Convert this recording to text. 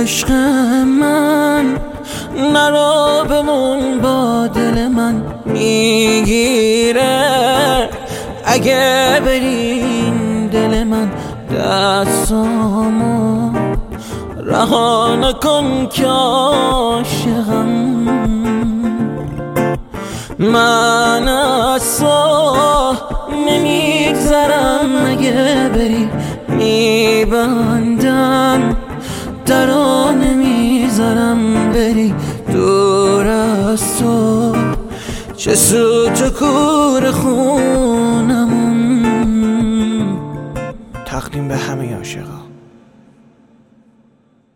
عشق من نرو بمون با دل من میگیره اگه برین دل من دستامو رها نکن که عاشقم من از تو نمیگذرم اگه بری میبندم درو نمیذارم بری دور از تو چه سود تو کور خونمون تقدیم به همه عاشقا.